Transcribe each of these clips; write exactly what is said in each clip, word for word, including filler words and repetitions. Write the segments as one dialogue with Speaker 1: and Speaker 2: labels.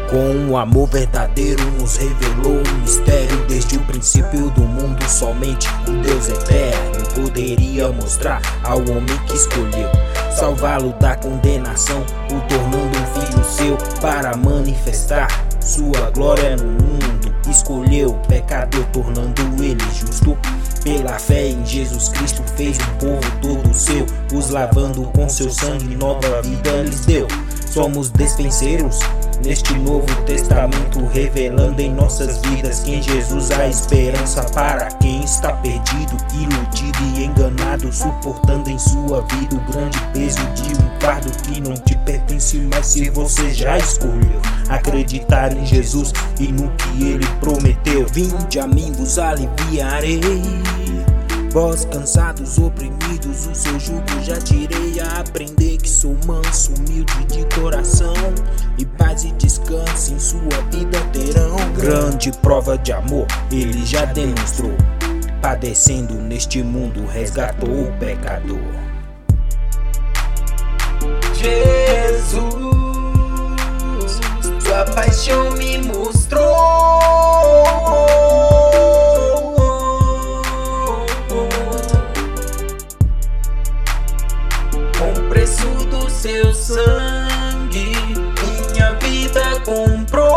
Speaker 1: Com um amor verdadeiro nos revelou um mistério. Desde o princípio do mundo somente o Deus eterno poderia mostrar ao homem que escolheu salvá-lo da condenação, o tornando um filho seu para manifestar sua glória no mundo. Escolheu o pecador, tornando ele justo. Pela fé em Jesus Cristo fez o povo todo seu, os lavando com seu sangue, nova vida lhes deu. Somos despenseiros neste novo testamento, revelando em nossas vidas que em Jesus há esperança para quem está perdido, iludido e enganado, suportando em sua vida o grande peso de um fardo que não te pertence. Mas se você já escolheu acreditar em Jesus e no que ele prometeu, vinde a mim, vos aliviarei. Vós cansados, oprimidos, o seu jugo já tirei. A aprender que sou manso, humilde de coração, e paz e descanso em sua vida terão. Grande prova de amor ele já demonstrou, padecendo neste mundo resgatou o pecador.
Speaker 2: Jesus, sua paixão me mostrou. Do seu sangue minha vida comprou.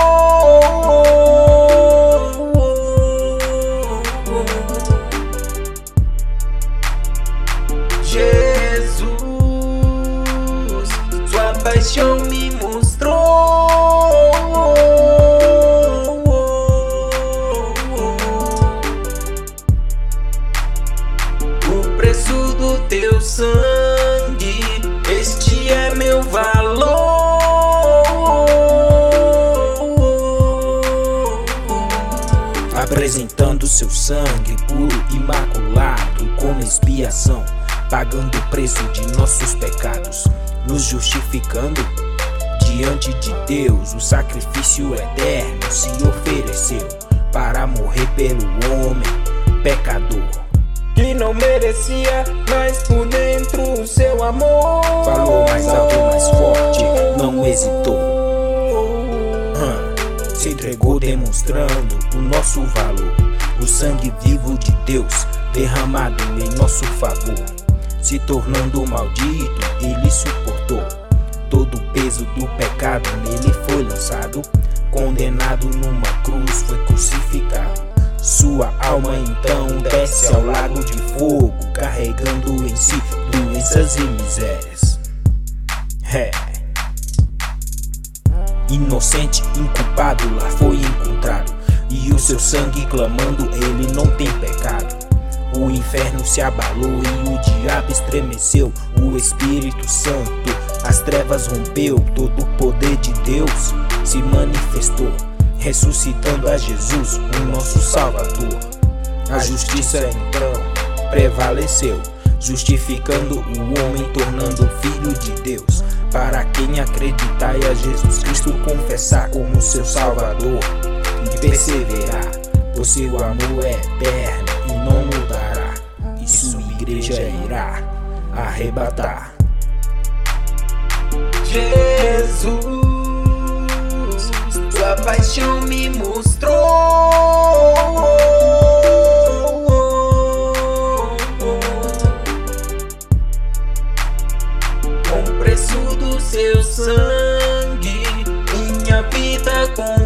Speaker 2: Jesus, sua paixão me mostrou. O preço do teu sangue, este é meu valor.
Speaker 1: Apresentando seu sangue puro, imaculado, como expiação, pagando o preço de nossos pecados, nos justificando diante de Deus. O sacrifício eterno se ofereceu para morrer pelo homem pecador
Speaker 2: que não merecia, mas por dentro o seu amor
Speaker 1: falou mais alto, mais forte, não hesitou. hum, Se entregou demonstrando o nosso valor. O sangue vivo de Deus derramado em nosso favor, se tornando maldito, ele suportou todo o peso do pecado. Nele foi lançado, condenado numa cruz, foi crucificado. Sua alma então desce ao lago de fogo, carregando em si doenças e misérias. É. Inocente, inculpado, lá foi encontrado, e o seu sangue clamando, ele não tem pecado. O inferno se abalou e o diabo estremeceu. O Espírito Santo as trevas rompeu, todo o poder de Deus se manifestou, ressuscitando a Jesus, o nosso Salvador. A justiça então prevaleceu, justificando o homem, tornando filho de Deus. Para quem acreditar e a Jesus Cristo confessar como seu Salvador e perseverar, pois seu amor é eterno e não mudará, e sua igreja irá arrebatar.
Speaker 2: Jesus, sua paixão me mostrou. Com o preço do seu sangue minha vida comprou.